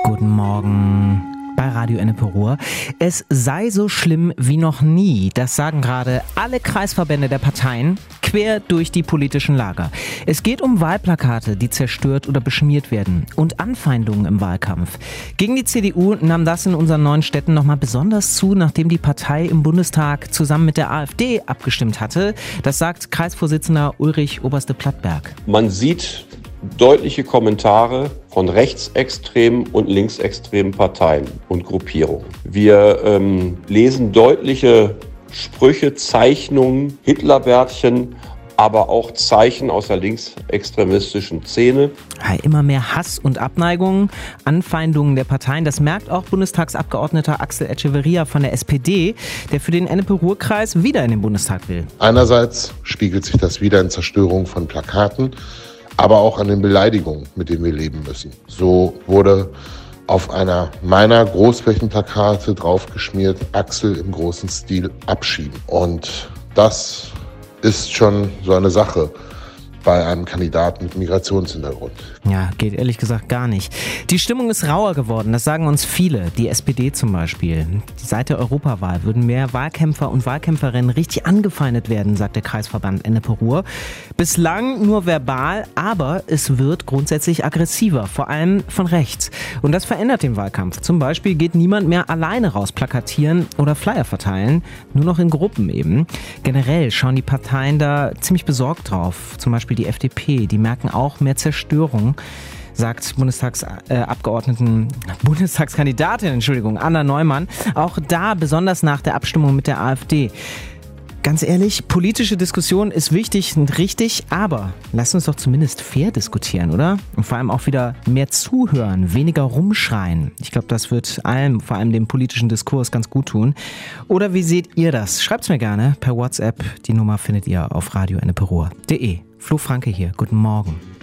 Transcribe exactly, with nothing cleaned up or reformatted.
Guten Morgen bei Radio Ennepe Ruhr. Es sei so schlimm wie noch nie. Das sagen gerade alle Kreisverbände der Parteien quer durch die politischen Lager. Es geht um Wahlplakate, die zerstört oder beschmiert werden und Anfeindungen im Wahlkampf. Gegen die C D U nahm das in unseren neuen Städten nochmal besonders zu, nachdem die Partei im Bundestag zusammen mit der AfD abgestimmt hatte. Das sagt Kreisvorsitzender Ulrich Oberste-Plattberg. Man sieht deutliche Kommentare von rechtsextremen und linksextremen Parteien und Gruppierungen. Wir ähm, lesen deutliche Sprüche, Zeichnungen, Hitlerbärtchen, aber auch Zeichen aus der linksextremistischen Szene. Immer mehr Hass und Abneigung, Anfeindungen der Parteien. Das merkt auch Bundestagsabgeordneter Axel Echeverria von der S P D, der für den Ennepe-Ruhr-Kreis wieder in den Bundestag will. Einerseits spiegelt sich das wieder in Zerstörung von Plakaten, aber auch an den Beleidigungen, mit denen wir leben müssen. So wurde auf einer meiner Großflächenplakate draufgeschmiert, Axel im großen Stil abschieben. Und das ist schon so eine Sache bei einem Kandidaten mit Migrationshintergrund. Ja, geht ehrlich gesagt gar nicht. Die Stimmung ist rauer geworden, das sagen uns viele. Die S P D zum Beispiel. Seit der Europawahl würden mehr Wahlkämpfer und Wahlkämpferinnen richtig angefeindet werden, sagt der Kreisverband Ennepe Ruhr. Bislang nur verbal, aber es wird grundsätzlich aggressiver, vor allem von rechts. Und das verändert den Wahlkampf. Zum Beispiel geht niemand mehr alleine raus plakatieren oder Flyer verteilen, nur noch in Gruppen eben. Generell schauen die Parteien da ziemlich besorgt drauf. Zum Beispiel die F D P, die merken auch mehr Zerstörung, sagt Bundestagsabgeordneten, äh, Bundestagskandidatin, Entschuldigung, Anna Neumann. Auch da besonders nach der Abstimmung mit der AfD. Ganz ehrlich, politische Diskussion ist wichtig und richtig, aber lasst uns doch zumindest fair diskutieren, oder? Und vor allem auch wieder mehr zuhören, weniger rumschreien. Ich glaube, das wird allem, vor allem dem politischen Diskurs, ganz gut tun. Oder wie seht ihr das? Schreibt's mir gerne per WhatsApp. Die Nummer findet ihr auf radio ennepe ruhr punkt de. Flo Franke hier, guten Morgen.